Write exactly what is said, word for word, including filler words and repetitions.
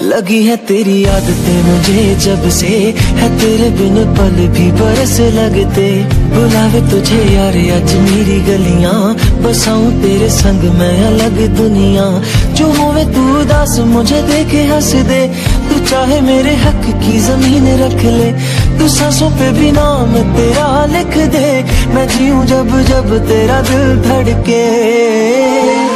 लगी है तेरी आदतें मुझे जब से, है तेरे बिन पल भी बरस लगते। बुलावे तुझे यार आज मेरी गलियां, बसाऊं तेरे संग मैं अलग दुनिया। जो होवे तू उदास मुझे देखे हंस दे, तू चाहे मेरे हक की जमीन रख ले। तू सांसों पे भी नाम तेरा लिख दे, मैं जीऊं जब जब तेरा दिल धड़के।